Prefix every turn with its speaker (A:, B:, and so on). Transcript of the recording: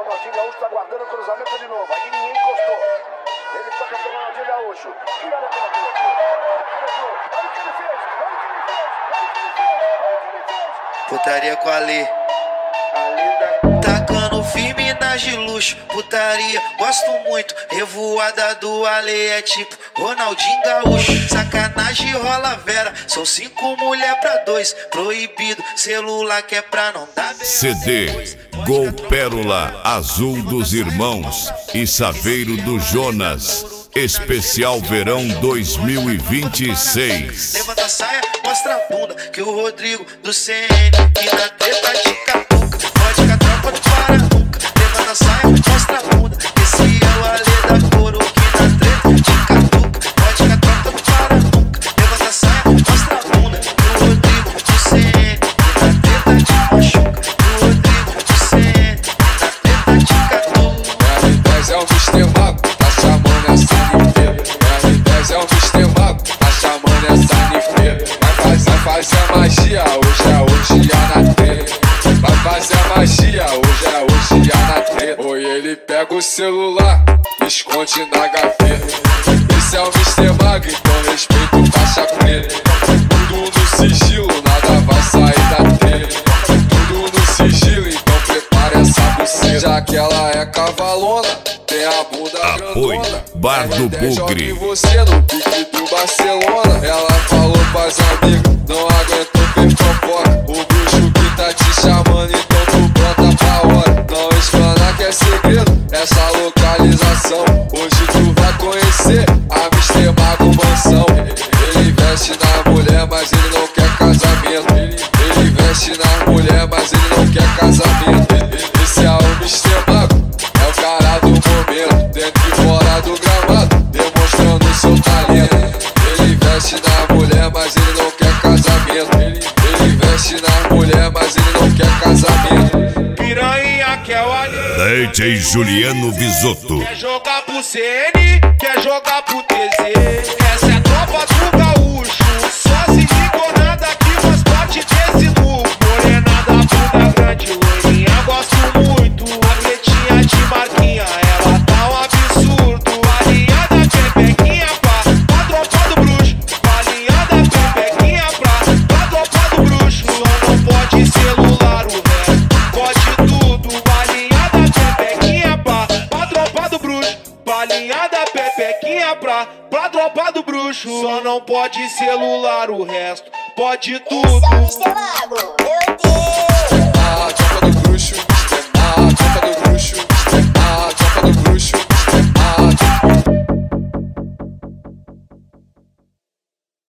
A: Ronaldinho Gaúcho tá guardando o cruzamento de novo. Aí ninguém encostou. Ele toca pro Ronaldinho Gaúcho. Tira a bola do outro. Olha o que ele fez. Olha o que ele fez. Olha o que ele fez. Olha o que ele fez.
B: Putaria com a Alê. Tacando firme nas de luxo, putaria, gosto muito. Revoada do Ale é tipo Ronaldinho Gaúcho. Sacanagem rola vera, são 5 mulher pra 2. Proibido, celular que é pra não dar beijo.
C: CD Gol Pérola Azul dos Irmãos e Saveiro do Jonas. Especial Verão 2026.
B: Levanta a saia, mostra a bunda, que o Rodrigo do CN que na treta de catuca. Pode que a tropa não para nunca. Levanta a saia, mostra a bunda, esse é o Ale da coro que na treta de catuca. Pode que a tropa não para nunca. Levanta a saia, mostra a bunda, que o Rodrigo do CN que na treta de machuca. Que o Rodrigo do CN que na treta de catuca.
D: R10 é um Mr. Mago, tá chamando essa nifeira. R10 é um Mr. Mago, tá chamando essa nifeira. Vai fazer magia, hoje é na treta. Vai fazer magia, hoje é na treta. Oi, ele pega o celular, esconde na gaveta. Esse é o Mr. Mago, então respeita o faixa preta. Tudo no sigilo, nada vai sair da treta. Tudo no sigilo, então prepare essa buceta. Já que ela é cavalona, tem a bunda
C: Apoio
D: grandona.
C: Bar do Bugre.
D: Você no pique do Barcelona. Ela falou pras amigas, não aguentou ver fofoca. O bruxo que tá te chamando, então tu bota pra hora. Não explana que é segredo, essa localização. Hoje tu vai conhecer a Mr. Mago Mansão. Ele investe na mulher, mas ele não quer casamento. Ele investe na mulher, mas ele não quer casamento. Esse é o Mr. Mago, é o cara do momento. Dentro e fora do gramado, demonstrando seu talento. Ele investe na mulher, mas ele não quer casamento. Ele investe na mulher, mas ele não quer casamento.
B: Piranha que é o Ale.
C: DJ Juliano Visotto.
B: Quer jogar pro CN, quer jogar pro TZ. Essa é a tropa do gaúcho. Só se ligou nada que faz parte desse grupo. Morena da bunda grande, loirinha, gosto muito. A pretinha de marquinha, ela tá um absurdo. Balinha da pepequinha pra tropa do bruxo. Balinha da pepequinha pra tropa do bruxo. Só não pode celular, o resto pode tudo. Balinha da pepequinha pra tropa do bruxo. Balinha da pepequinha pra tropa do bruxo. Só não pode celular, o resto pode tudo.
E: Esse é o Mr. Mago, meu Deus.